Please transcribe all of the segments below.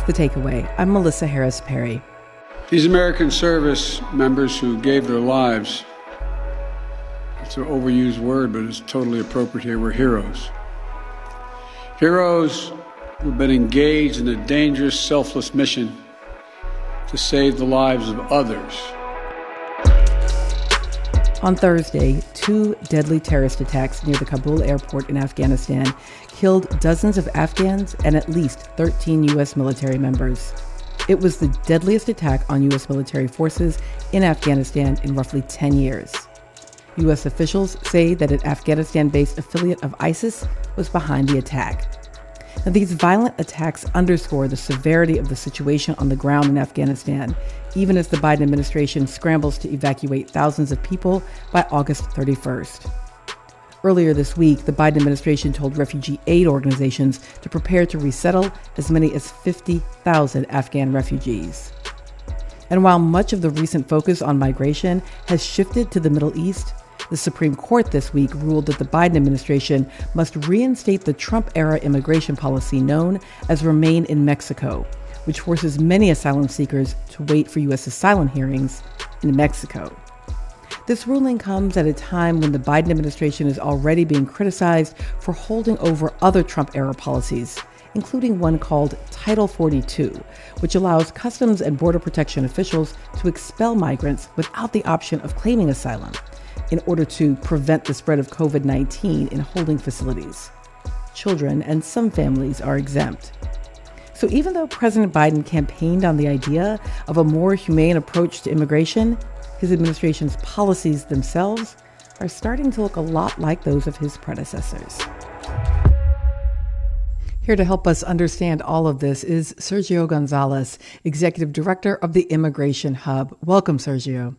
The Takeaway. I'm Melissa Harris Perry. These American service members who gave their lives, it's an overused word, but it's totally appropriate here, were heroes. Heroes who've been engaged in a dangerous, selfless mission to save the lives of others. On Thursday, 2 deadly terrorist attacks near the Kabul airport in Afghanistan killed dozens of Afghans and at least 13 U.S. military members. It was the deadliest attack on U.S. military forces in Afghanistan in roughly 10 years. U.S. officials say that an Afghanistan-based affiliate of ISIS was behind the attack. Now, these violent attacks underscore the severity of the situation on the ground in Afghanistan, even as the Biden administration scrambles to evacuate thousands of people by August 31st. Earlier this week, the Biden administration told refugee aid organizations to prepare to resettle as many as 50,000 Afghan refugees. And while much of the recent focus on migration has shifted to the Middle East, the Supreme Court this week ruled that the Biden administration must reinstate the Trump-era immigration policy known as Remain in Mexico, which forces many asylum seekers to wait for U.S. asylum hearings in Mexico. This ruling comes at a time when the Biden administration is already being criticized for holding over other Trump-era policies, including one called Title 42, which allows Customs and Border Protection officials to expel migrants without the option of claiming asylum in order to prevent the spread of COVID-19 in holding facilities. Children and some families are exempt. So even though President Biden campaigned on the idea of a more humane approach to immigration, his administration's policies themselves are starting to look a lot like those of his predecessors. Here to help us understand all of this is Sergio Gonzalez, Executive Director of the Immigration Hub. Welcome, Sergio.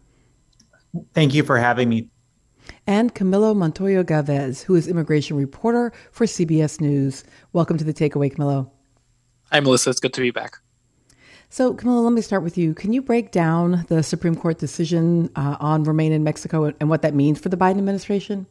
Thank you for having me. And Camilo Montoya Gavez, who is immigration reporter for CBS News. Welcome to The Takeaway, Camilo. Hi, Melissa. It's good to be back. So, Camilo, let me start with you. Can you break down the Supreme Court decision on Remain in Mexico and what that means for the Biden administration?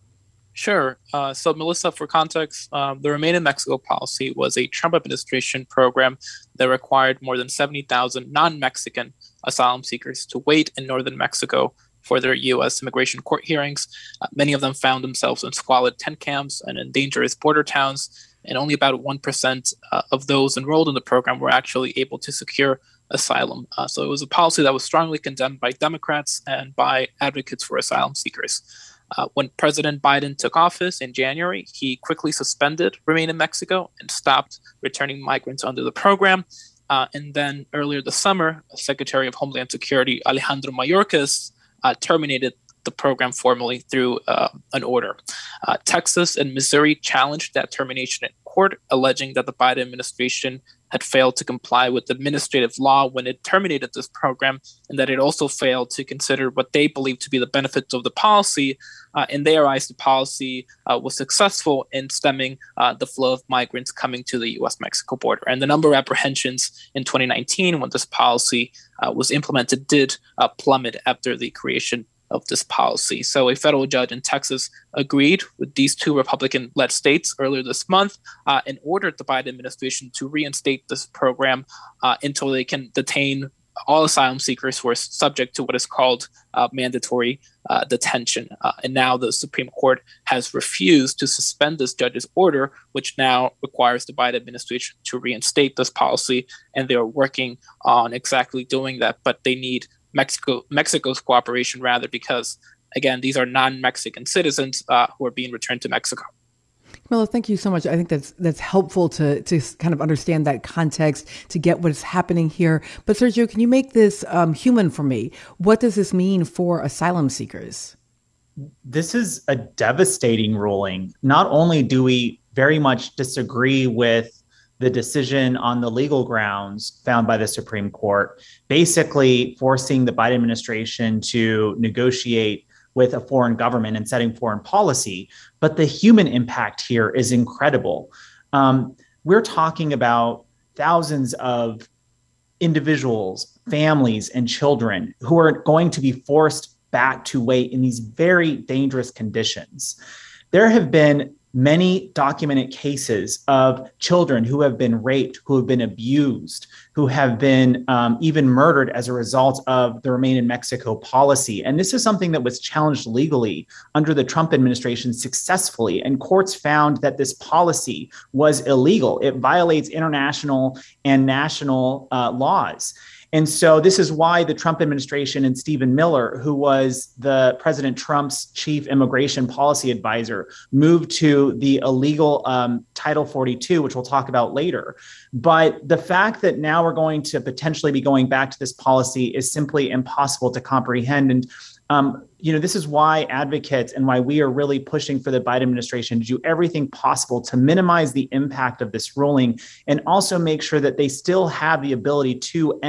Sure. So, Melissa, for context, the Remain in Mexico policy was a Trump administration program that required more than 70,000 non-Mexican asylum seekers to wait in northern Mexico for their U.S. immigration court hearings. Many of them found themselves in squalid tent camps and in dangerous border towns, and only about 1% of those enrolled in the program were actually able to secure asylum. So it was a policy that was strongly condemned by Democrats and by advocates for asylum seekers. When President Biden took office in January, he quickly suspended Remain in Mexico and stopped returning migrants under the program. And then earlier this summer, Secretary of Homeland Security Alejandro Mayorkas terminated the program formally through an order. Texas and Missouri challenged that termination in court, alleging that the Biden administration had failed to comply with administrative law when it terminated this program, and that it also failed to consider what they believed to be the benefits of the policy. In their eyes, the policy was successful in stemming the flow of migrants coming to the U.S.-Mexico border. And the number of apprehensions in 2019, when this policy was implemented, did plummet after the creation of this policy. So a federal judge in Texas agreed with these 2 Republican-led states earlier this month and ordered the Biden administration to reinstate this program until they can detain all asylum seekers who are subject to what is called mandatory detention. And now the Supreme Court has refused to suspend this judge's order, which now requires the Biden administration to reinstate this policy. And they are working on exactly doing that, but they need Mexico's cooperation rather, because again, these are non-Mexican citizens who are being returned to Mexico. Camilo, thank you so much. I think that's helpful to kind of understand that context, to get what's happening here. But Sergio, can you make this human for me? What does this mean for asylum seekers? This is a devastating ruling. Not only do we very much disagree with the decision on the legal grounds found by the Supreme Court, basically forcing the Biden administration to negotiate with a foreign government and setting foreign policy. But the human impact here is incredible. We're talking about thousands of individuals, families, and children who are going to be forced back to wait in these very dangerous conditions. There have been many documented cases of children who have been raped, who have been abused, who have been even murdered as a result of the Remain in Mexico policy. And this is something that was challenged legally under the Trump administration successfully. And courts found that this policy was illegal. It violates international and national laws. And so this is why the Trump administration and Stephen Miller, who was the President Trump's chief immigration policy advisor, moved to the illegal Title 42, which we'll talk about later. But the fact that now we're going to potentially be going back to this policy is simply impossible to comprehend. And this is why advocates and why we are really pushing for the Biden administration to do everything possible to minimize the impact of this ruling and also make sure that they still have the ability to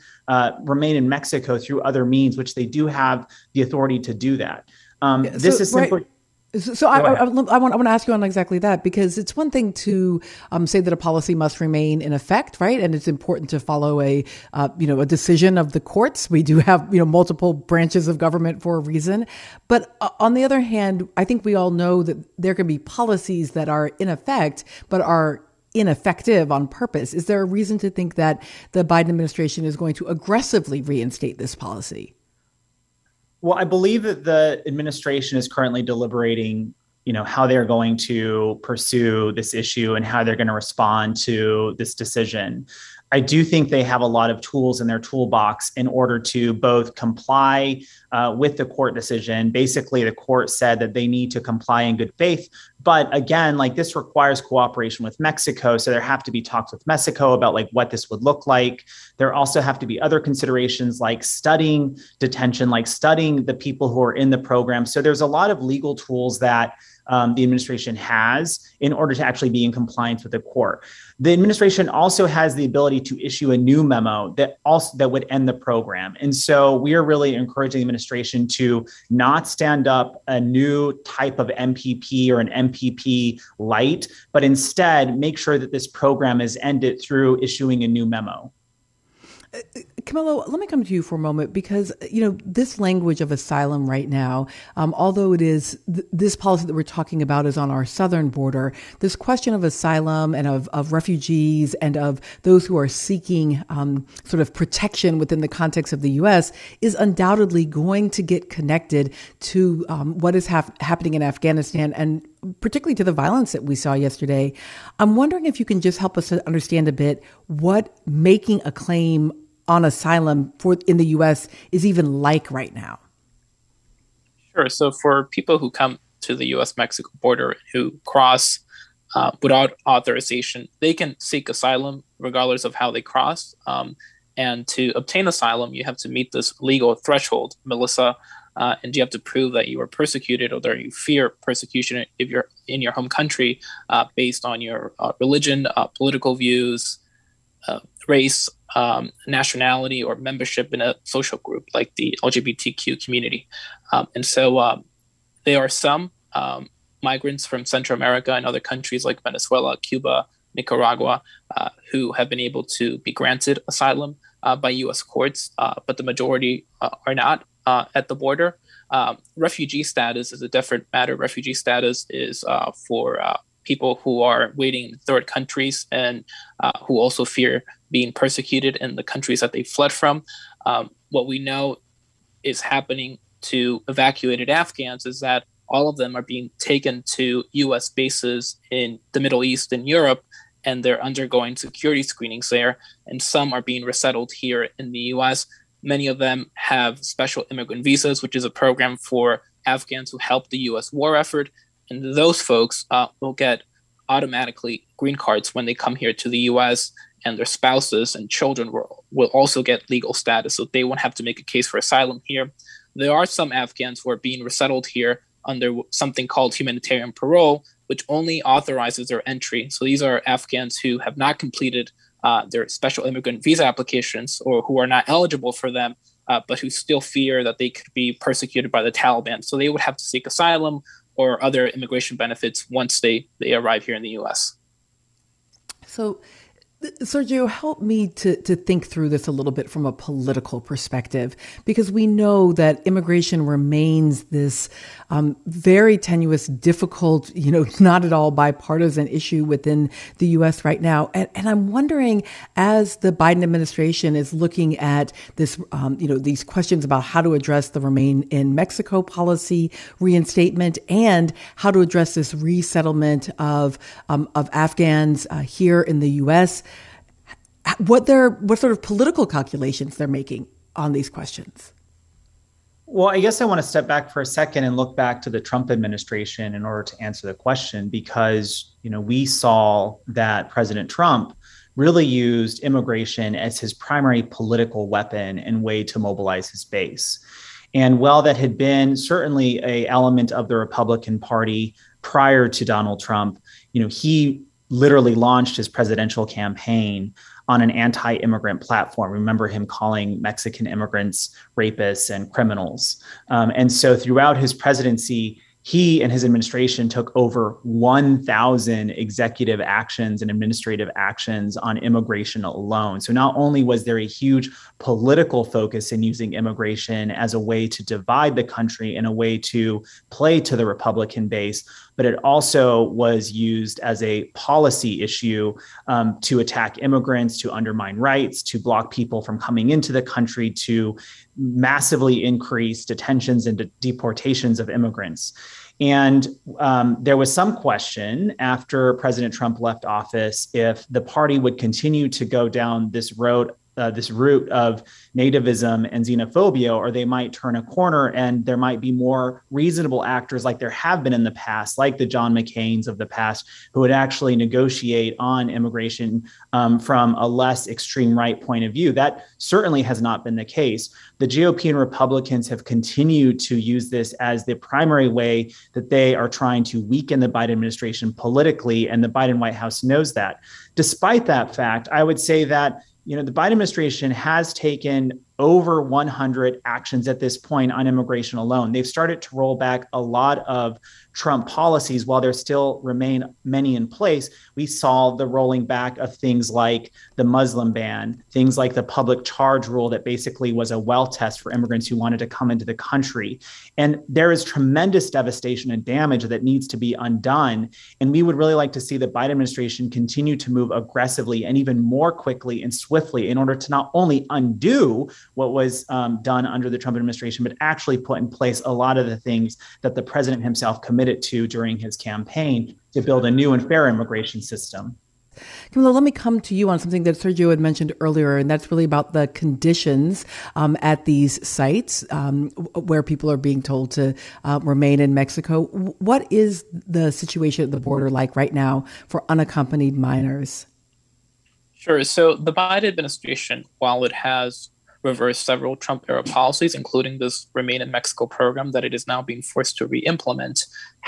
remain in Mexico through other means, which they do have the authority to do that. This is simply... Right. So I want to ask you on exactly that, because it's one thing to say that a policy must remain in effect, right? And it's important to follow a decision of the courts. We do have, multiple branches of government for a reason. But on the other hand, I think we all know that there can be policies that are in effect, but are ineffective on purpose. Is there a reason to think that the Biden administration is going to aggressively reinstate this policy? Well, I believe that the administration is currently deliberating, how they're going to pursue this issue and how they're going to respond to this decision. I do think they have a lot of tools in their toolbox in order to both comply with the court decision. Basically, the court said that they need to comply in good faith. But again, this requires cooperation with Mexico. So there have to be talks with Mexico about what this would look like. There also have to be other considerations like studying detention, like studying the people who are in the program. So there's a lot of legal tools that the administration has in order to actually be in compliance with the court. The administration also has the ability to issue a new memo that would end the program. And so we are really encouraging the administration to not stand up a new type of MPP or an MPP light, but instead make sure that this program is ended through issuing a new memo. Camilo, let me come to you for a moment because, this language of asylum right now, although it is this policy that we're talking about is on our southern border, this question of asylum and of refugees and of those who are seeking sort of protection within the context of the U.S. is undoubtedly going to get connected to what is happening in Afghanistan and particularly to the violence that we saw yesterday. I'm wondering if you can just help us to understand a bit what making a claim on asylum in the U.S. is even like right now. Sure. So for people who come to the U.S.-Mexico border who cross without authorization, they can seek asylum regardless of how they cross. And to obtain asylum, you have to meet this legal threshold, Melissa, and you have to prove that you are persecuted or that you fear persecution if you're in your home country based on your religion, political views, race, nationality, or membership in a social group like the LGBTQ community. And so there are some migrants from Central America and other countries like Venezuela, Cuba, Nicaragua, who have been able to be granted asylum by U.S. courts, but the majority are not at the border. Refugee status is a different matter. Refugee status is for people who are waiting in third countries and who also fear being persecuted in the countries that they fled from. What we know is happening to evacuated Afghans is that all of them are being taken to U.S. bases in the Middle East and Europe, and they're undergoing security screenings there, and some are being resettled here in the U.S. Many of them have special immigrant visas, which is a program for Afghans who help the U.S. war effort, and those folks will get automatically green cards when they come here to the U.S., and their spouses and children will also get legal status, so they won't have to make a case for asylum here. There are some Afghans who are being resettled here under something called humanitarian parole, which only authorizes their entry. So these are Afghans who have not completed their special immigrant visa applications or who are not eligible for them, but who still fear that they could be persecuted by the Taliban. So they would have to seek asylum or other immigration benefits once they arrive here in the U.S. So Sergio, help me to think through this a little bit from a political perspective, because we know that immigration remains this very tenuous, difficult, not at all bipartisan issue within the U.S. right now. And I'm wondering, as the Biden administration is looking at this, these questions about how to address the Remain in Mexico policy reinstatement and how to address this resettlement of Afghans here in the U.S., what sort of political calculations they're making on these questions. Well, I guess I want to step back for a second and look back to the Trump administration in order to answer the question, because, we saw that President Trump really used immigration as his primary political weapon and way to mobilize his base. And while that had been certainly an element of the Republican Party prior to Donald Trump, he literally launched his presidential campaign on an anti-immigrant platform. Remember him calling Mexican immigrants rapists and criminals. And so throughout his presidency, he and his administration took over 1,000 executive actions and administrative actions on immigration alone. So not only was there a huge political focus in using immigration as a way to divide the country and a way to play to the Republican base, but it also was used as a policy issue to attack immigrants, to undermine rights, to block people from coming into the country, to massively increase detentions and deportations of immigrants. And there was some question after President Trump left office if the party would continue to go down this route of nativism and xenophobia, or they might turn a corner and there might be more reasonable actors like there have been in the past, like the John McCains of the past, who would actually negotiate on immigration from a less extreme right point of view. That certainly has not been the case. The GOP and Republicans have continued to use this as the primary way that they are trying to weaken the Biden administration politically, and the Biden White House knows that. Despite that fact, I would say that the Biden administration has taken over 100 actions at this point on immigration alone. They've started to roll back a lot of Trump policies while there still remain many in place. We saw the rolling back of things like the Muslim ban, things like the public charge rule that basically was a well test for immigrants who wanted to come into the country. And there is tremendous devastation and damage that needs to be undone. And we would really like to see the Biden administration continue to move aggressively and even more quickly and swiftly in order to not only undo what was done under the Trump administration, but actually put in place a lot of the things that the president himself committed to during his campaign to build a new and fair immigration system. Camila, let me come to you on something that Sergio had mentioned earlier, and that's really about the conditions at these sites where people are being told to remain in Mexico. What is the situation at the border like right now for unaccompanied minors? Sure. So the Biden administration, while it has reversed several Trump-era policies, including this Remain in Mexico program that it is now being forced to re-implement,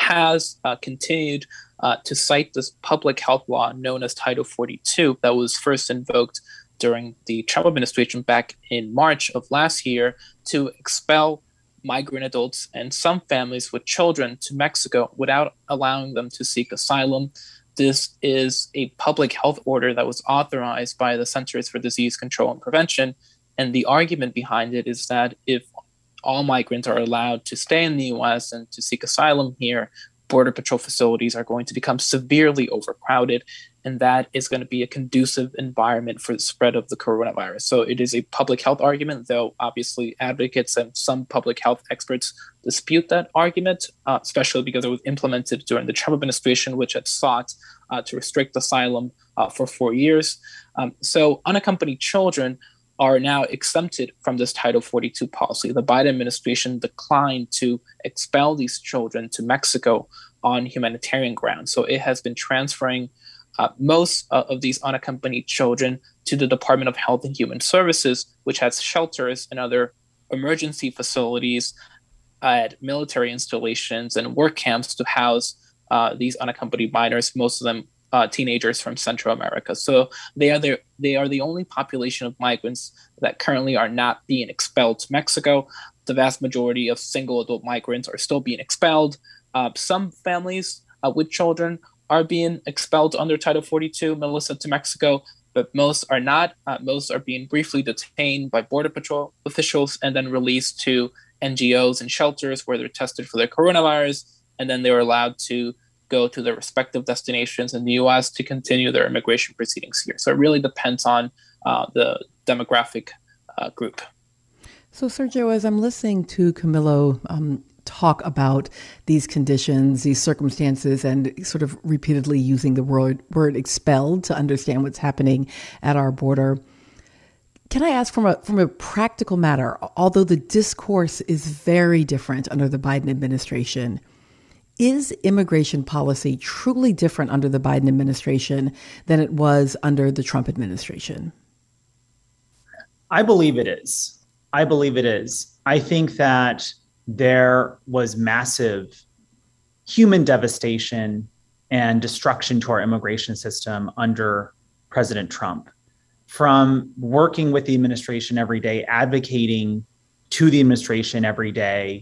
has continued to cite this public health law known as Title 42 that was first invoked during the Trump administration back in March of last year to expel migrant adults and some families with children to Mexico without allowing them to seek asylum. This is a public health order that was authorized by the Centers for Disease Control and Prevention. And the argument behind it is that if all migrants are allowed to stay in the U.S. and to seek asylum here, Border Patrol facilities are going to become severely overcrowded, and that is going to be a conducive environment for the spread of the coronavirus. So it is a public health argument, though obviously advocates and some public health experts dispute that argument, especially because it was implemented during the Trump administration, which had sought to restrict asylum for 4 years. So unaccompanied children are now exempted from this Title 42 policy. The Biden administration declined to expel these children to Mexico on humanitarian grounds. So it has been transferring most of these unaccompanied children to the Department of Health and Human Services, which has shelters and other emergency facilities at military installations and work camps to house these unaccompanied minors, most of them teenagers from Central America. So they are the only population of migrants that currently are not being expelled to Mexico. The vast majority of single adult migrants are still being expelled. Some families with children are being expelled under Title 42, Melissa, to Mexico, but most are not. Most are being briefly detained by Border Patrol officials and then released to NGOs and shelters where they're tested for their coronavirus, and then they're allowed to go to their respective destinations in the U.S. to continue their immigration proceedings here. So it really depends on the demographic group. So, Sergio, as I'm listening to Camilo talk about these conditions, these circumstances, and sort of repeatedly using the word expelled to understand what's happening at our border, can I ask from a practical matter, although the discourse is very different under the Biden administration, is immigration policy truly different under the Biden administration than it was under the Trump administration? I believe it is. I think that there was massive human devastation and destruction to our immigration system under President Trump. From working with the administration every day, advocating to the administration every day,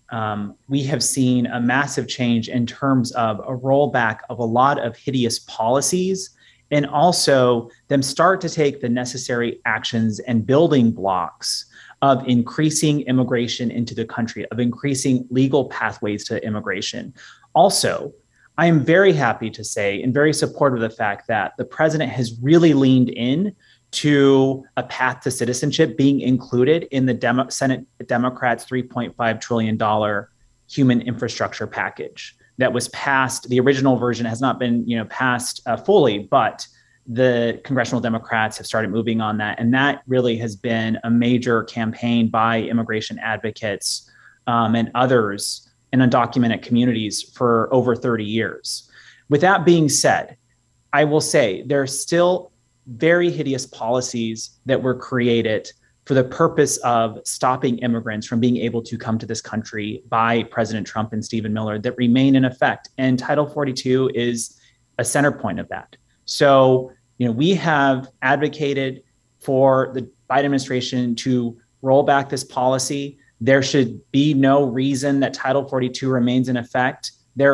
we have seen a massive change in terms of a rollback of a lot of hideous policies, and also them start to take the necessary actions and building blocks of increasing immigration into the country, of increasing legal pathways to immigration. Also, I am very happy to say and very supportive of the fact that the president has really leaned in to a path to citizenship being included in the Senate Democrats' $3.5 trillion human infrastructure package that was passed. The original version has not been passed fully, but the congressional Democrats have started moving on that. And that really has been a major campaign by immigration advocates and others in undocumented communities for over 30 years. With that being said, I will say there are still very hideous policies that were created for the purpose of stopping immigrants from being able to come to this country by President Trump and Stephen Miller that remain in effect. And Title 42 is a center point of that. So, we have advocated for the Biden administration to roll back this policy. There should be no reason that Title 42 remains in effect.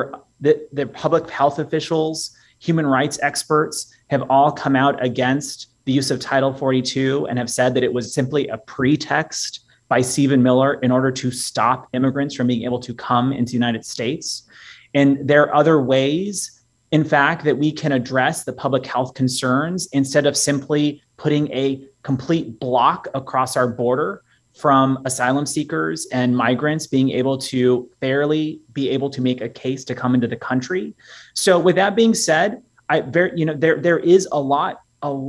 The public health officials, human rights experts have all come out against the use of Title 42 and have said that it was simply a pretext by Stephen Miller in order to stop immigrants from being able to come into the United States. And there are other ways, in fact, that we can address the public health concerns instead of simply putting a complete block across our border from asylum seekers and migrants being able to fairly be able to make a case to come into the country. So with that being said, there is a lot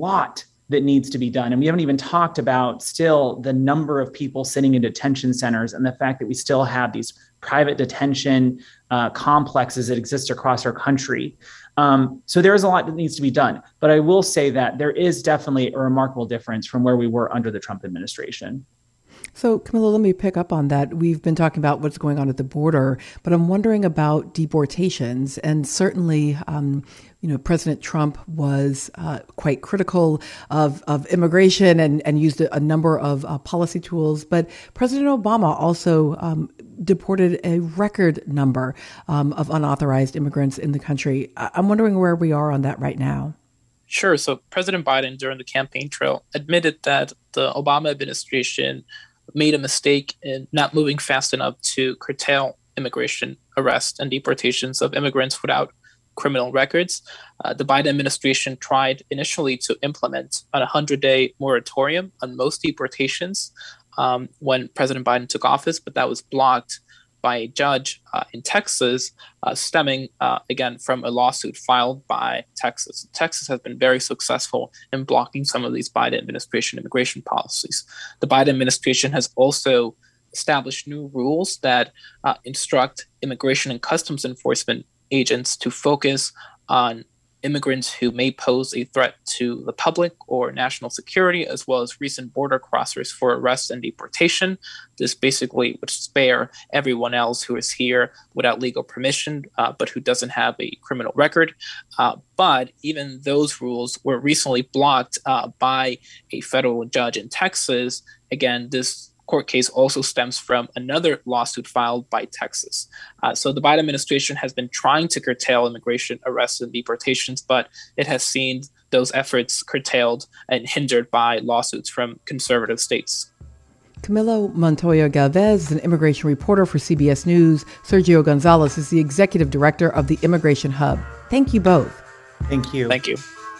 that needs to be done. And we haven't even talked about still the number of people sitting in detention centers and the fact that we still have these private detention complexes that exist across our country. So there is a lot that needs to be done. But I will say that there is definitely a remarkable difference from where we were under the Trump administration. So, Camilo, let me pick up on that. We've been talking about what's going on at the border, but I'm wondering about deportations. And certainly, President Trump was quite critical of immigration and used a number of policy tools. But President Obama also deported a record number of unauthorized immigrants in the country. I'm wondering where we are on that right now. Sure. So President Biden, during the campaign trail, admitted that the Obama administration made a mistake in not moving fast enough to curtail immigration arrests and deportations of immigrants without criminal records. The Biden administration tried initially to implement a 100-day moratorium on most deportations when President Biden took office, but that was blocked by a judge in Texas, stemming, again, from a lawsuit filed by Texas. Texas has been very successful in blocking some of these Biden administration immigration policies. The Biden administration has also established new rules that instruct immigration and customs enforcement agents to focus on immigrants who may pose a threat to the public or national security, as well as recent border crossers for arrest and deportation. This basically would spare everyone else who is here without legal permission, but who doesn't have a criminal record. But even those rules were recently blocked by a federal judge in Texas. Again, this court case also stems from another lawsuit filed by Texas. So the Biden administration has been trying to curtail immigration arrests and deportations, but it has seen those efforts curtailed and hindered by lawsuits from conservative states. Camilo Montoya Galvez is an immigration reporter for CBS News. Sergio Gonzalez is the executive director of the Immigration Hub. Thank you both. Thank you. Thank you.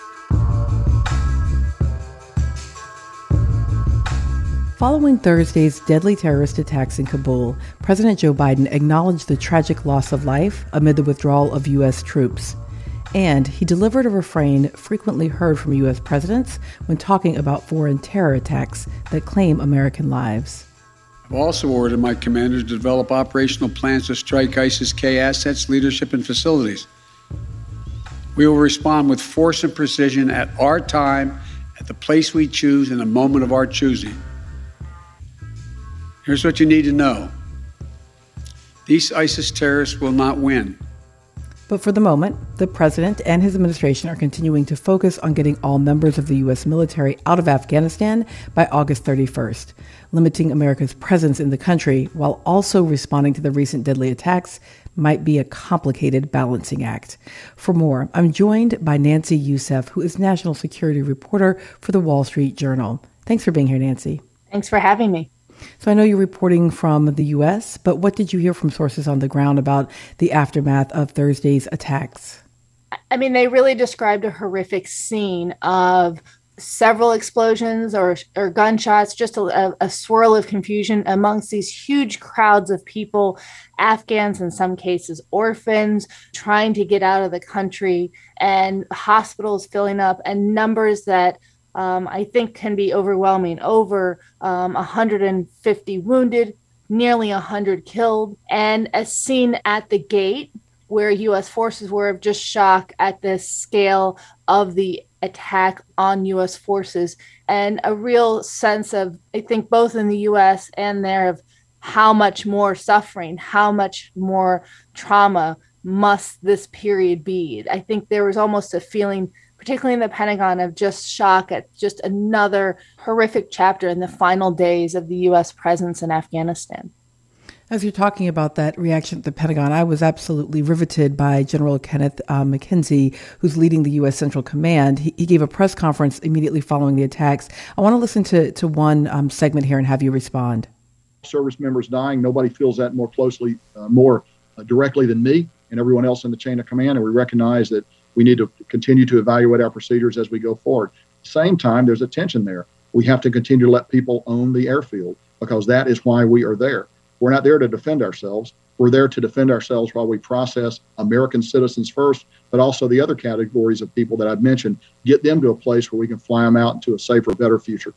Following Thursday's deadly terrorist attacks in Kabul, President Joe Biden acknowledged the tragic loss of life amid the withdrawal of U.S. troops. And he delivered a refrain frequently heard from U.S. presidents when talking about foreign terror attacks that claim American lives. I've also ordered my commanders to develop operational plans to strike ISIS-K assets, leadership, and facilities. We will respond with force and precision at our time, at the place we choose, in the moment of our choosing. Here's what you need to know. These ISIS terrorists will not win. But for the moment, the president and his administration are continuing to focus on getting all members of the U.S. military out of Afghanistan by August 31st, limiting America's presence in the country while also responding to the recent deadly attacks might be a complicated balancing act. For more, I'm joined by Nancy Youssef, who is national security reporter for the Wall Street Journal. Thanks for being here, Nancy. Thanks for having me. So I know you're reporting from the U.S., but what did you hear from sources on the ground about the aftermath of Thursday's attacks? I mean, they really described a horrific scene of several explosions or gunshots, just a swirl of confusion amongst these huge crowds of people, Afghans, in some cases orphans, trying to get out of the country, and hospitals filling up, and numbers that I think can be overwhelming. Over 150 wounded, nearly 100 killed, and a scene at the gate where U.S. forces were of just shock at the scale of the attack on U.S. forces, and a real sense of, I think, both in the U.S. and there, of how much more suffering, how much more trauma must this period be. I think there was almost a feeling, particularly in the Pentagon, of just shock at just another horrific chapter in the final days of the U.S. presence in Afghanistan. As you're talking about that reaction at the Pentagon, I was absolutely riveted by General Kenneth McKenzie, who's leading the U.S. Central Command. He gave a press conference immediately following the attacks. I want to listen to one segment here and have you respond. Service members dying, nobody feels that more closely, more directly than me and everyone else in the chain of command, and we recognize that we need to continue to evaluate our procedures as we go forward. At the same time, there's a tension there. We have to continue to let people own the airfield, because that is why we are there. We're not there to defend ourselves. We're there to defend ourselves while we process American citizens first, but also the other categories of people that I've mentioned, get them to a place where we can fly them out into a safer, better future.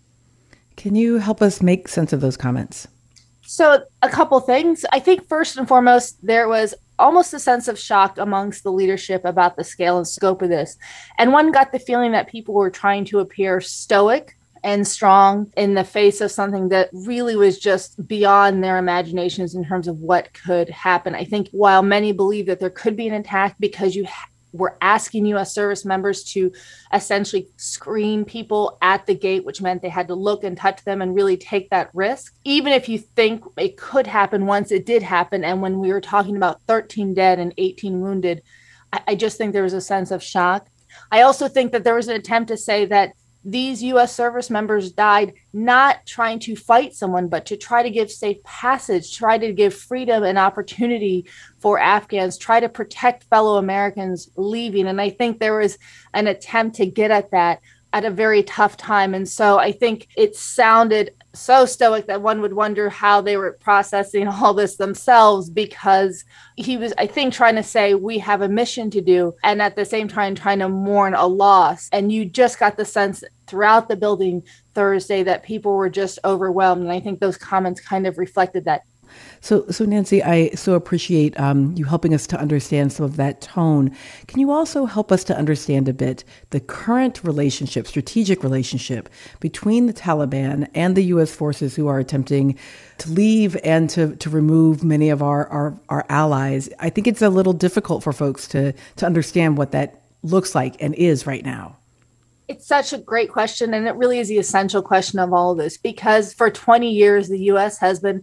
Can you help us make sense of those comments? So a couple things. I think first and foremost, there was almost a sense of shock amongst the leadership about the scale and scope of this. And one got the feeling that people were trying to appear stoic and strong in the face of something that really was just beyond their imaginations in terms of what could happen. I think while many believe that there could be an attack because you were asking U.S. service members to essentially screen people at the gate, which meant they had to look and touch them and really take that risk. Even if you think it could happen, once it did happen, and when we were talking about 13 dead and 18 wounded, I just think there was a sense of shock. I also think that there was an attempt to say that these U.S. service members died not trying to fight someone, but to try to give safe passage, try to give freedom and opportunity for Afghans, try to protect fellow Americans leaving. And I think there was an attempt to get at that at a very tough time. And so I think it sounded so stoic that one would wonder how they were processing all this themselves, because he was, I think, trying to say we have a mission to do, and at the same time trying to mourn a loss. And you just got the sense throughout the building Thursday that people were just overwhelmed. And I think those comments kind of reflected that. So Nancy, I so appreciate you helping us to understand some of that tone. Can you also help us to understand a bit the current relationship, strategic relationship between the Taliban and the U.S. forces who are attempting to leave and to remove many of our allies? I think it's a little difficult for folks to understand what that looks like and is right now. It's such a great question, and it really is the essential question of all of this, because for 20 years, the U.S. has been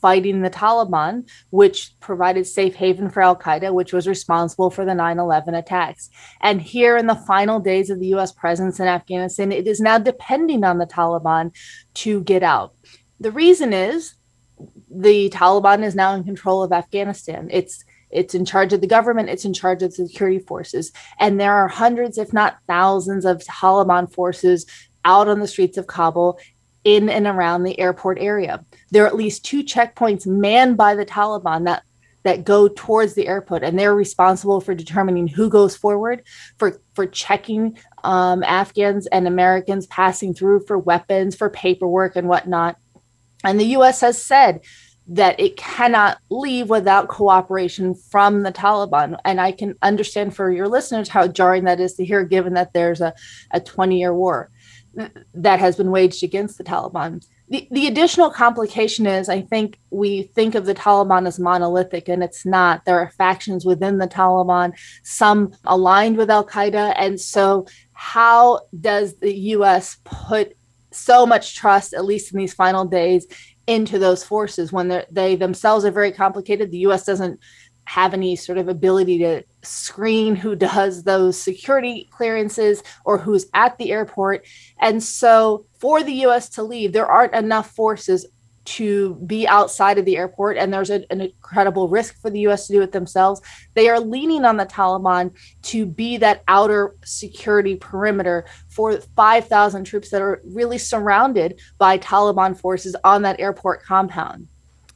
fighting the Taliban, which provided safe haven for al-Qaeda, which was responsible for the 9/11 attacks. And here in the final days of the U.S. presence in Afghanistan, it is now depending on the Taliban to get out. The reason is the Taliban is now in control of Afghanistan. It's in charge of the government. It's in charge of the security forces. And there are hundreds, if not thousands, of Taliban forces out on the streets of Kabul in and around the airport area. There are at least 2 checkpoints manned by the Taliban that go towards the airport, and they're responsible for determining who goes forward, for checking Afghans and Americans passing through for weapons, for paperwork and whatnot. And the U.S. has said that it cannot leave without cooperation from the Taliban. And I can understand for your listeners how jarring that is to hear, given that there's a 20-year war that has been waged against the Taliban. The additional complication is, I think we think of the Taliban as monolithic, and it's not. There are factions within the Taliban, some aligned with al-Qaeda. And so how does the U.S. put so much trust, at least in these final days, into those forces when they themselves are very complicated? The U.S. doesn't have any sort of ability to screen who does those security clearances or who's at the airport. And so for the U.S. to leave, there aren't enough forces to be outside of the airport, and there's an incredible risk for the U.S. to do it themselves. They are leaning on the Taliban to be that outer security perimeter for 5,000 troops that are really surrounded by Taliban forces on that airport compound.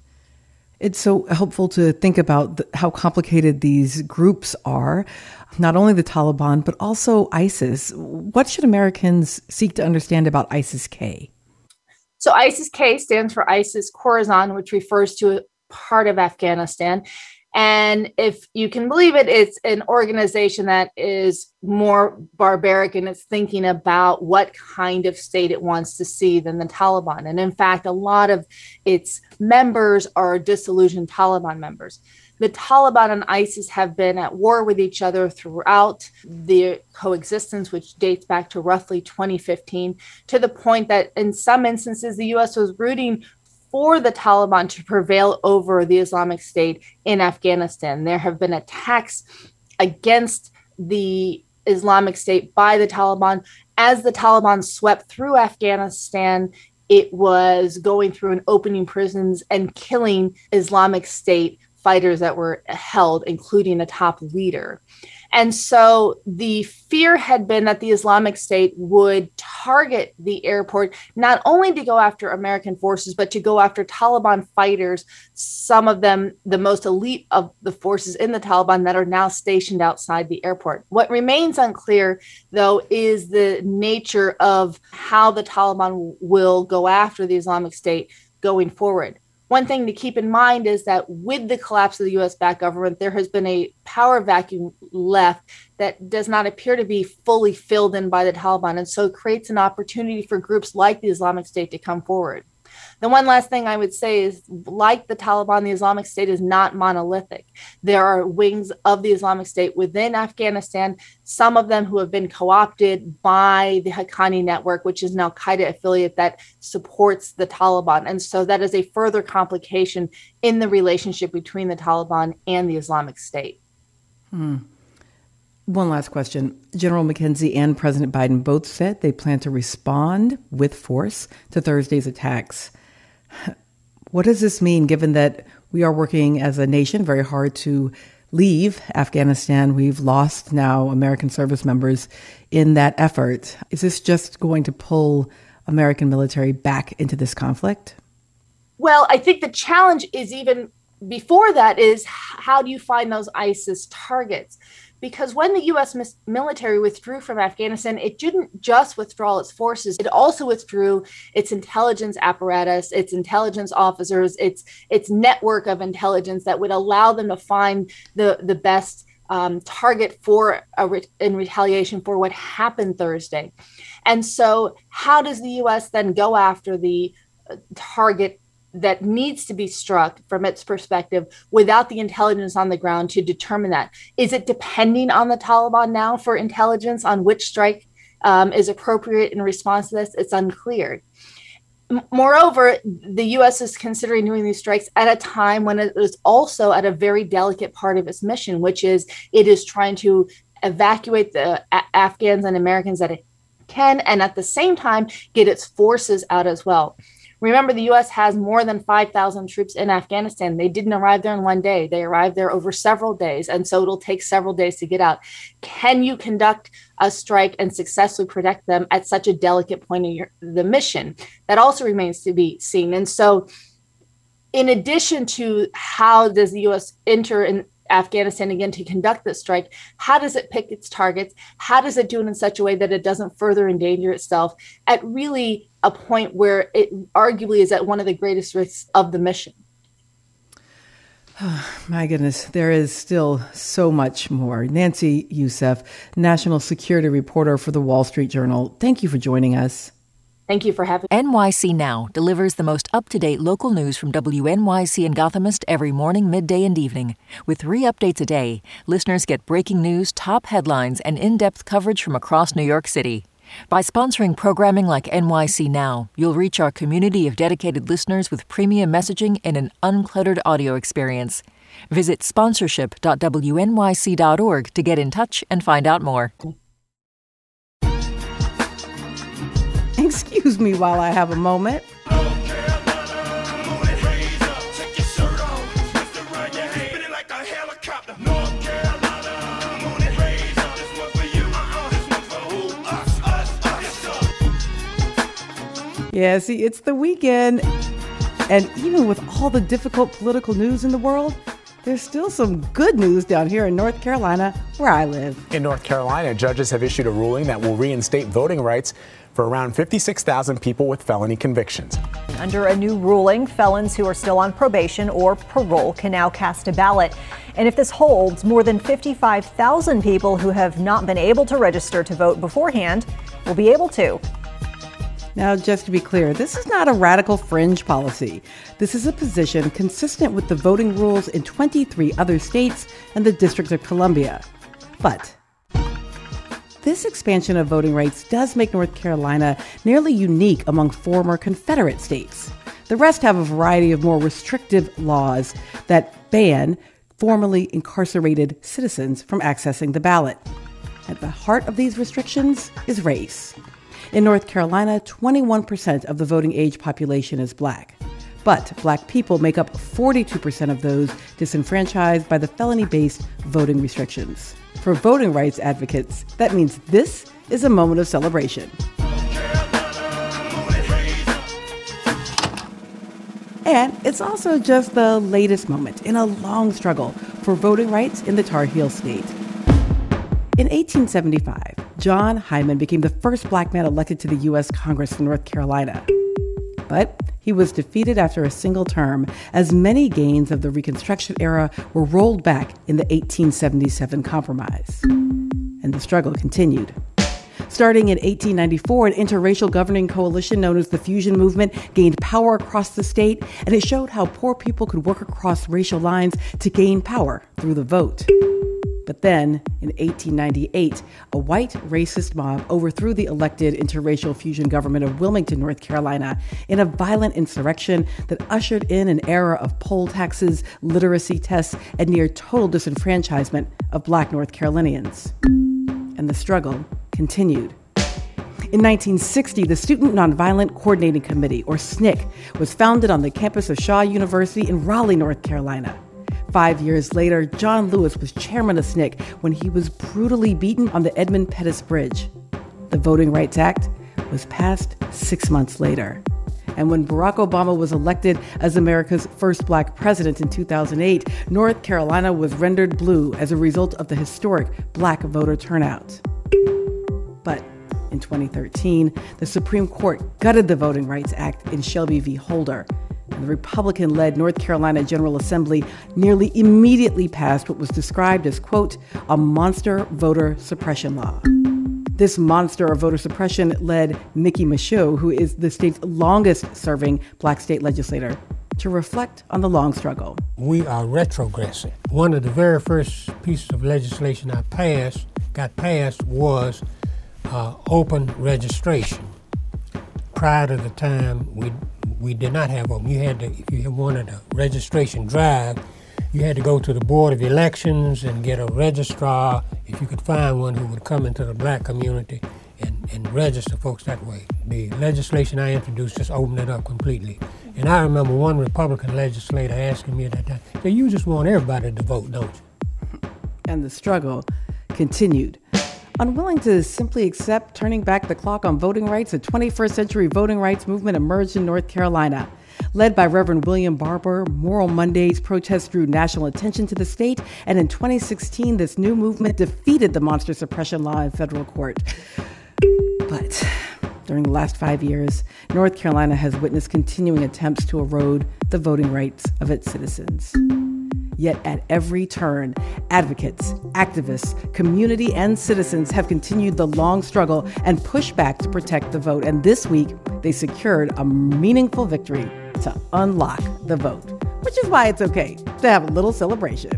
It's so helpful to think about how complicated these groups are, not only the Taliban, but also ISIS. What should Americans seek to understand about ISIS-K? So ISIS-K stands for ISIS Khorasan, which refers to a part of Afghanistan. And if you can believe it, it's an organization that is more barbaric in its thinking about what kind of state it wants to see than the Taliban. And in fact, a lot of its members are disillusioned Taliban members. The Taliban and ISIS have been at war with each other throughout the coexistence, which dates back to roughly 2015, to the point that in some instances, the U.S. was rooting for the Taliban to prevail over the Islamic State in Afghanistan. There have been attacks against the Islamic State by the Taliban. As the Taliban swept through Afghanistan, it was going through and opening prisons and killing Islamic State fighters that were held, including a top leader. And so the fear had been that the Islamic State would target the airport, not only to go after American forces, but to go after Taliban fighters, some of them the most elite of the forces in the Taliban that are now stationed outside the airport. What remains unclear, though, is the nature of how the Taliban will go after the Islamic State going forward. One thing to keep in mind is that with the collapse of the U.S.-backed government, there has been a power vacuum left that does not appear to be fully filled in by the Taliban. And so it creates an opportunity for groups like the Islamic State to come forward. The one last thing I would say is, like the Taliban, the Islamic State is not monolithic. There are wings of the Islamic State within Afghanistan, some of them who have been co-opted by the Haqqani Network, which is an al-Qaeda affiliate that supports the Taliban. And so that is a further complication in the relationship between the Taliban and the Islamic State. One last question. General McKenzie and President Biden both said they plan to respond with force to Thursday's attacks. What does this mean, given that we are working as a nation very hard to leave Afghanistan? We've lost now American service members in that effort. Is this just going to pull American military back into this conflict? Well, I think the challenge is even before that is, how do you find those ISIS targets? Because when the U.S. military withdrew from Afghanistan, it didn't just withdraw its forces. It also withdrew its intelligence apparatus, its intelligence officers, its network of intelligence that would allow them to find the best target for in retaliation for what happened Thursday. And so how does the U.S. then go after the target that needs to be struck from its perspective without the intelligence on the ground to determine that? Is it depending on the Taliban now for intelligence on which strike is appropriate in response to this? It's unclear. Moreover, the U.S. is considering doing these strikes at a time when it is also at a very delicate part of its mission, which is it is trying to evacuate the Afghans and Americans that it can, and at the same time, get its forces out as well. Remember, the U.S. has more than 5,000 troops in Afghanistan. They didn't arrive there in one day. They arrived there over several days, and so it'll take several days to get out. Can you conduct a strike and successfully protect them at such a delicate point in the mission? That also remains to be seen. And so in addition to how does the U.S. enter in Afghanistan again to conduct this strike, how does it pick its targets? How does it do it in such a way that it doesn't further endanger itself at really a point where it arguably is at one of the greatest risks of the mission? Oh, my goodness, there is still so much more. Nancy Youssef, national security reporter for the Wall Street Journal. Thank you for joining us. Thank you for having me. NYC Now delivers the most up-to-date local news from WNYC and Gothamist every morning, midday, and evening. With 3 updates a day, listeners get breaking news, top headlines, and in-depth coverage from across New York City. By sponsoring programming like NYC Now, you'll reach our community of dedicated listeners with premium messaging and an uncluttered audio experience. Visit sponsorship.wnyc.org to get in touch and find out more. Excuse me while I have a moment. Yeah, see, it's the weekend. And even with all the difficult political news in the world, there's still some good news down here in North Carolina, where I live. In North Carolina, judges have issued a ruling that will reinstate voting rights for around 56,000 people with felony convictions. Under a new ruling, felons who are still on probation or parole can now cast a ballot. And if this holds, more than 55,000 people who have not been able to register to vote beforehand will be able to. Now, just to be clear, this is not a radical fringe policy. This is a position consistent with the voting rules in 23 other states and the District of Columbia. But this expansion of voting rights does make North Carolina nearly unique among former Confederate states. The rest have a variety of more restrictive laws that ban formerly incarcerated citizens from accessing the ballot. At the heart of these restrictions is race. In North Carolina, 21% of the voting age population is Black. But Black people make up 42% of those disenfranchised by the felony-based voting restrictions. For voting rights advocates, that means this is a moment of celebration. And it's also just the latest moment in a long struggle for voting rights in the Tar Heel state. In 1875, John Hyman became the first Black man elected to the U.S. Congress from North Carolina. But he was defeated after a single term, as many gains of the Reconstruction era were rolled back in the 1877 Compromise. And the struggle continued. Starting in 1894, an interracial governing coalition known as the Fusion Movement gained power across the state, and it showed how poor people could work across racial lines to gain power through the vote. But then, in 1898, a white racist mob overthrew the elected interracial fusion government of Wilmington, North Carolina, in a violent insurrection that ushered in an era of poll taxes, literacy tests, and near total disenfranchisement of Black North Carolinians. And the struggle continued. In 1960, the Student Nonviolent Coordinating Committee, or SNCC, was founded on the campus of Shaw University in Raleigh, North Carolina. 5 years later, John Lewis was chairman of SNCC when he was brutally beaten on the Edmund Pettus Bridge. The Voting Rights Act was passed 6 months later. And when Barack Obama was elected as America's first Black president in 2008, North Carolina was rendered blue as a result of the historic Black voter turnout. But in 2013, the Supreme Court gutted the Voting Rights Act in Shelby v. Holder. And the Republican-led North Carolina General Assembly nearly immediately passed what was described as, quote, a monster voter suppression law. This monster of voter suppression led Mickey Michaud, who is the state's longest-serving Black state legislator, to reflect on the long struggle. We are retrogressing. One of the very first pieces of legislation I got passed was open registration. prior to the time, we did not have voting. You had to, if you wanted a registration drive, you had to go to the Board of Elections and get a registrar, if you could find one who would come into the black community and register folks that way. The legislation I introduced just opened it up completely. And I remember one Republican legislator asking me at that time, "So you just want everybody to vote, don't you?" And the struggle continued. Unwilling to simply accept turning back the clock on voting rights, a 21st century voting rights movement emerged in North Carolina. Led by Reverend William Barber, Moral Mondays protests drew national attention to the state, and in 2016, this new movement defeated the monster suppression law in federal court. But during the last 5 years, North Carolina has witnessed continuing attempts to erode the voting rights of its citizens. Yet at every turn, advocates, activists, community, and citizens have continued the long struggle and pushback to protect the vote. And this week, they secured a meaningful victory to unlock the vote, which is why it's okay to have a little celebration.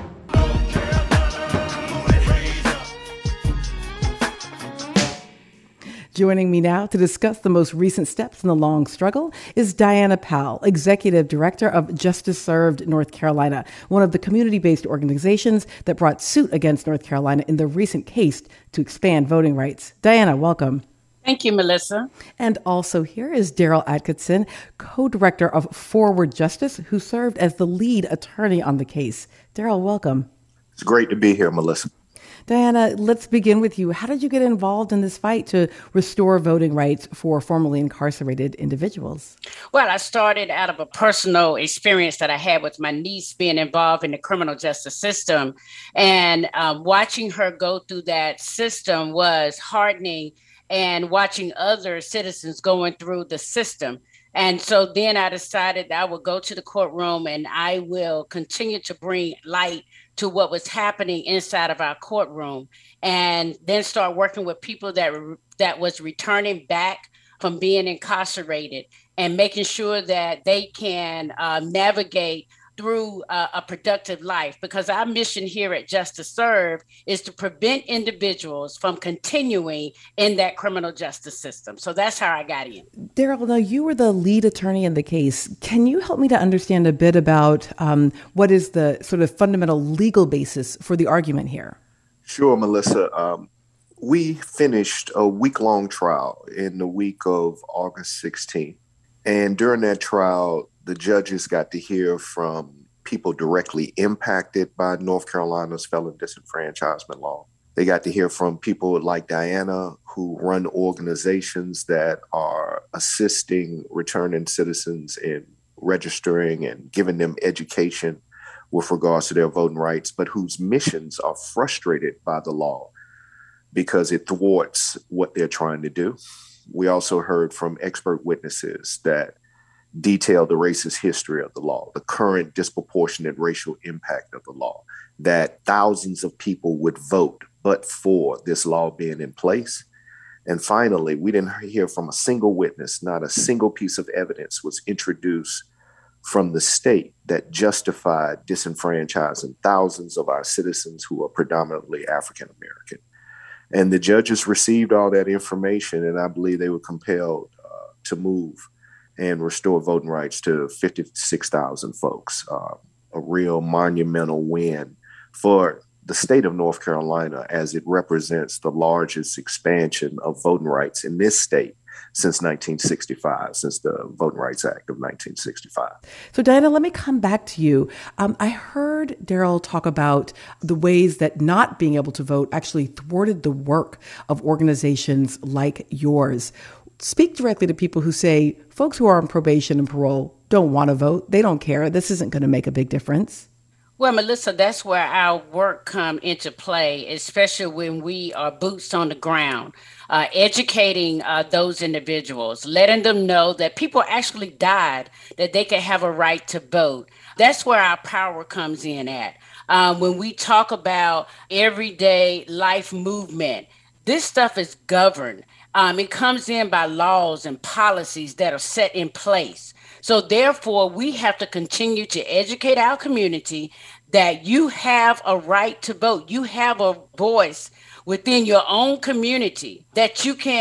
Joining me now to discuss the most recent steps in the long struggle is Diana Powell, Executive Director of Justice Served North Carolina, one of the community-based organizations that brought suit against North Carolina in the recent case to expand voting rights. Diana, welcome. Thank you, Melissa. And also here is Daryl Atkinson, co-director of Forward Justice, who served as the lead attorney on the case. Daryl, welcome. It's great to be here, Melissa. Diana, let's begin with you. How did you get involved in this fight to restore voting rights for formerly incarcerated individuals? Well, I started out of a personal experience that I had with my niece being involved in the criminal justice system. And watching her go through that system was heartening, and watching other citizens going through the system. And so then I decided that I would go to the courtroom and I will continue to bring light to what was happening inside of our courtroom, and then start working with people that was returning back from being incarcerated and making sure that they can navigate through a productive life, because our mission here at Justice Served is to prevent individuals from continuing in that criminal justice system. So that's how I got in. Daryl, now you were the lead attorney in the case. Can you help me to understand a bit about what is the sort of fundamental legal basis for the argument here? Sure, Melissa. We finished a week-long trial in the week of August 16th. And during that trial, the judges got to hear from people directly impacted by North Carolina's felon disenfranchisement law. They got to hear from people like Diana, who run organizations that are assisting returning citizens in registering and giving them education with regards to their voting rights, but whose missions are frustrated by the law because it thwarts what they're trying to do. We also heard from expert witnesses that detail the racist history of the law, the current disproportionate racial impact of the law, that thousands of people would vote but for this law being in place. And finally, we didn't hear from a single witness, not a single piece of evidence was introduced from the state that justified disenfranchising thousands of our citizens who are predominantly African American. And the judges received all that information, and I believe they were compelled to move and restore voting rights to 56,000 folks. A real monumental win for the state of North Carolina, as it represents the largest expansion of voting rights in this state since 1965, since the Voting Rights Act of 1965. So Diana, let me come back to you. I heard Daryl talk about the ways that not being able to vote actually thwarted the work of organizations like yours. Speak directly to people who say folks who are on probation and parole don't want to vote. They don't care. This isn't going to make a big difference. Well, Melissa, that's where our work come into play, especially when we are boots on the ground, educating those individuals, letting them know that people actually died, that they can have a right to vote. That's where our power comes in at. When we talk about everyday life movement, this stuff is governed. It comes in by laws and policies that are set in place. So therefore, we have to continue to educate our community that you have a right to vote. You have a voice within your own community that you can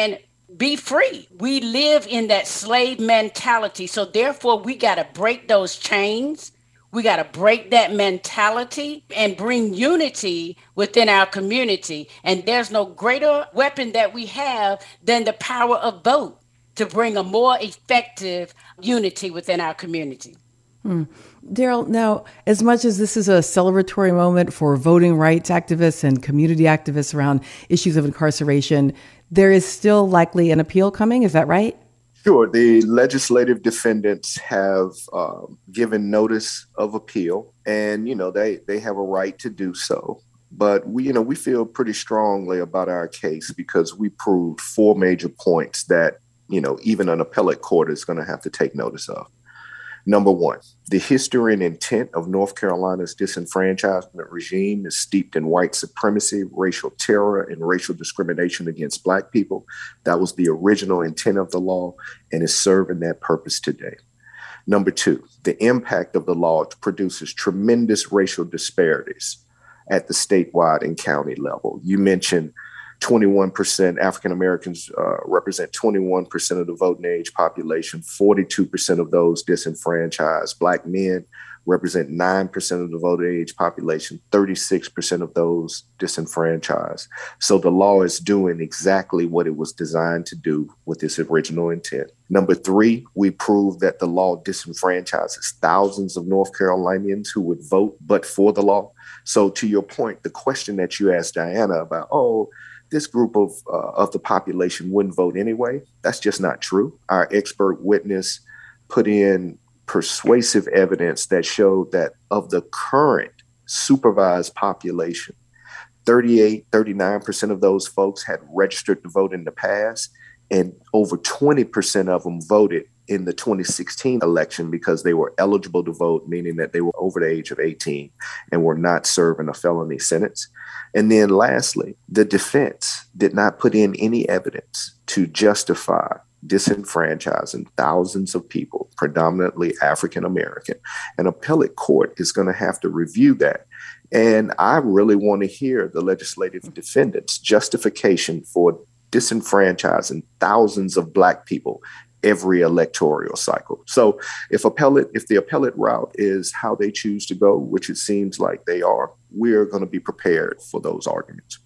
be free. We live in that slave mentality. So therefore, we got to break those chains. We got to break that mentality and bring unity within our community. And there's no greater weapon that we have than the power of vote to bring a more effective unity within our community. Daryl, now, as much as this is a celebratory moment for voting rights activists and community activists around issues of incarceration, there is still likely an appeal coming. Is that right? Sure. The legislative defendants have given notice of appeal, and, they have a right to do so. But we feel pretty strongly about our case because we proved 4 major points that, even an appellate court is going to have to take notice of. Number 1, the history and intent of North Carolina's disenfranchisement regime is steeped in white supremacy, racial terror, and racial discrimination against Black people. That was the original intent of the law and is serving that purpose today. Number 2, the impact of the law produces tremendous racial disparities at the statewide and county level. You mentioned 21% African Americans represent 21% of the voting age population, 42% of those disenfranchised. Black men represent 9% of the voting age population, 36% of those disenfranchised. So the law is doing exactly what it was designed to do with its original intent. Number 3, we proved that the law disenfranchises thousands of North Carolinians who would vote but for the law. So to your point, the question that you asked Diana about, this group of the population wouldn't vote anyway, that's just not true. Our expert witness put in persuasive evidence that showed that of the current supervised population, 39% of those folks had registered to vote in the past, and over 20% of them voted in the 2016 election because they were eligible to vote, meaning that they were over the age of 18 and were not serving a felony sentence. And then lastly, the defense did not put in any evidence to justify disenfranchising thousands of people, predominantly African American. An appellate court is going to have to review that. And I really want to hear the legislative defendants' justification for disenfranchising thousands of Black people every electoral cycle. So if the appellate route is how they choose to go, which it seems like they are, we're going to be prepared for those arguments.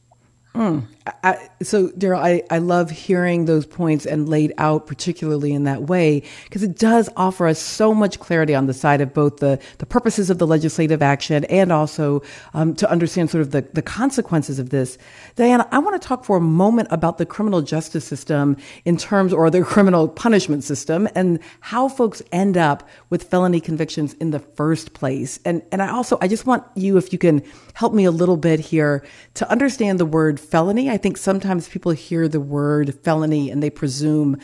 So, Daryl, I love hearing those points and laid out particularly in that way, because it does offer us so much clarity on the side of both the purposes of the legislative action and also to understand sort of the consequences of this. Diana, I want to talk for a moment about the criminal justice system or the criminal punishment system and how folks end up with felony convictions in the first place. And I just want you, if you can help me a little bit here, to understand the word felony. I think sometimes people hear the word felony and they presume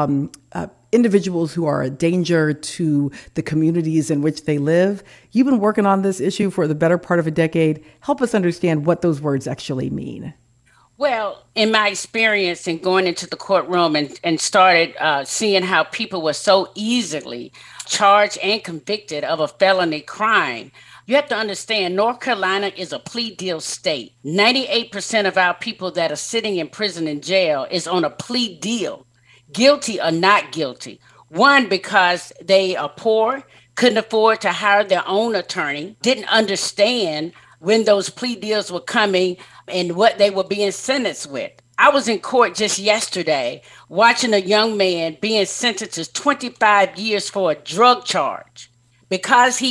individuals who are a danger to the communities in which they live. You've been working on this issue for the better part of a decade. Help us understand what those words actually mean. Well, in my experience in going into the courtroom and started seeing how people were so easily charged and convicted of a felony crime, you have to understand North Carolina is a plea deal state. 98% of our people that are sitting in prison and jail is on a plea deal, guilty or not guilty. One, because they are poor, couldn't afford to hire their own attorney, didn't understand when those plea deals were coming and what they were being sentenced with. I was in court just yesterday watching a young man being sentenced to 25 years for a drug charge because he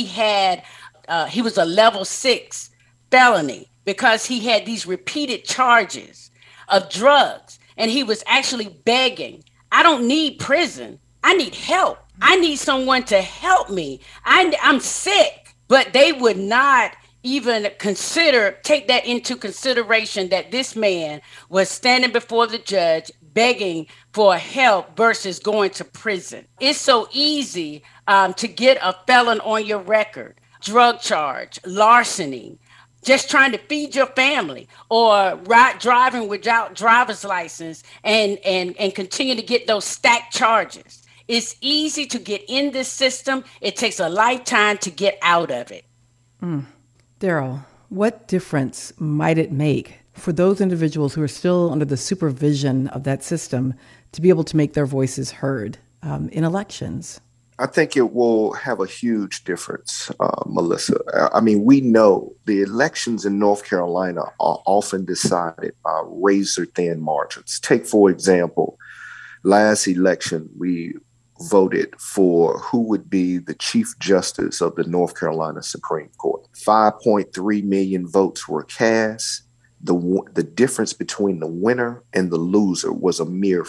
was a level 6 felony, because he had these repeated charges of drugs, and he was actually begging, I don't need prison. I need help. I need someone to help me. I'm sick. But they would not even take that into consideration, that this man was standing before the judge begging for help versus going to prison. It's so easy to get a felon on your record. Drug charge, larceny, just trying to feed your family, or driving without driver's license and continue to get those stacked charges. It's easy to get in this system. It takes a lifetime to get out of it. Daryl, what difference might it make for those individuals who are still under the supervision of that system to be able to make their voices heard in elections? I think it will have a huge difference, Melissa. I mean, we know the elections in North Carolina are often decided by razor-thin margins. Take, for example, last election, we voted for who would be the Chief Justice of the North Carolina Supreme Court. 5.3 million votes were cast. The difference between the winner and the loser was a mere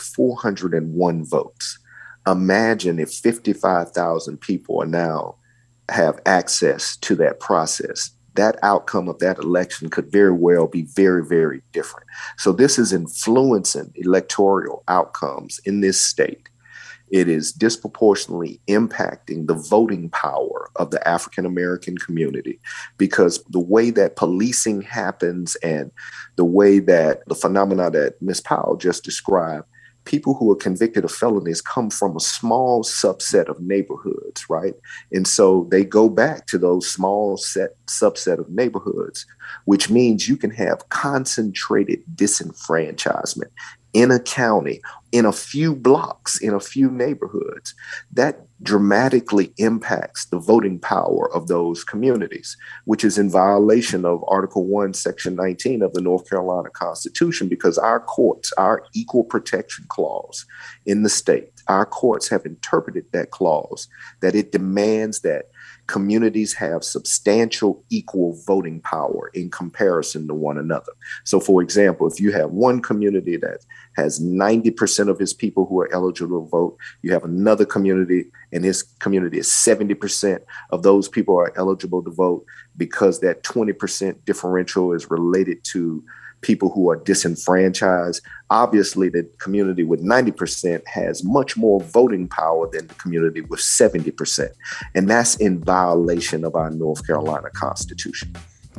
401 votes. Imagine if 55,000 people now have access to that process. That outcome of that election could very well be very, very different. So this is influencing electoral outcomes in this state. It is disproportionately impacting the voting power of the African American community, because the way that policing happens and the way that the phenomena that Ms. Powell just described, people who are convicted of felonies come from a small subset of neighborhoods, right? And so they go back to those small subset of neighborhoods, which means you can have concentrated disenfranchisement in a county, in a few blocks, in a few neighborhoods. That dramatically impacts the voting power of those communities, which is in violation of Article 1, Section 19 of the North Carolina Constitution, because our courts, our equal protection clause in the state, our courts have interpreted that clause that it demands that communities have substantial equal voting power in comparison to one another. So, for example, if you have one community that has 90% of its people who are eligible to vote, you have another community and this community is 70% of those people are eligible to vote, because that 20% differential is related to people who are disenfranchised. Obviously, the community with 90% has much more voting power than the community with 70%. And that's in violation of our North Carolina Constitution.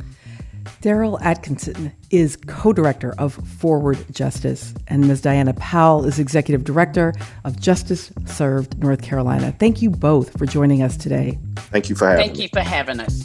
Daryl Atkinson is co-director of Forward Justice, and Ms. Diana Powell is executive director of Justice Served North Carolina. Thank you both for joining us today. Thank you for having us. Thank you for having us.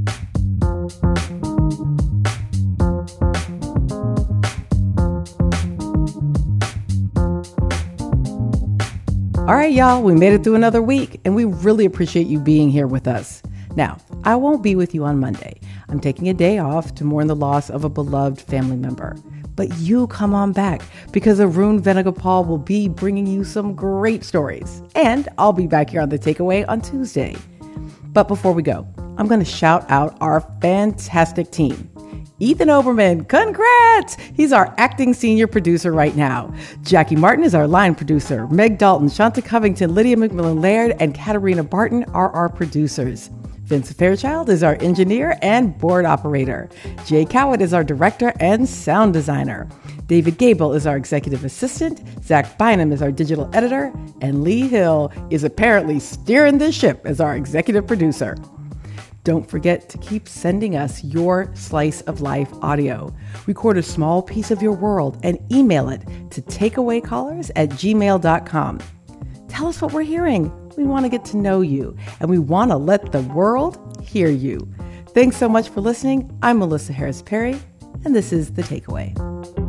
All right, y'all, we made it through another week, and we really appreciate you being here with us. Now, I won't be with you on Monday. I'm taking a day off to mourn the loss of a beloved family member. But you come on back, because Arun Venugopal will be bringing you some great stories. And I'll be back here on The Takeaway on Tuesday. But before we go, I'm going to shout out our fantastic team. Ethan Oberman, congrats! He's our acting senior producer right now. Jackie Martin is our line producer. Meg Dalton, Shanta Covington, Lydia McMillan-Laird, and Katarina Barton are our producers. Vince Fairchild is our engineer and board operator. Jay Cowett is our director and sound designer. David Gable is our executive assistant. Zach Bynum is our digital editor. And Lee Hill is apparently steering this ship as our executive producer. Don't forget to keep sending us your slice of life audio. Record a small piece of your world and email it to takeawaycallers@gmail.com. Tell us what we're hearing. We want to get to know you, and we want to let the world hear you. Thanks so much for listening. I'm Melissa Harris Perry, and this is The Takeaway.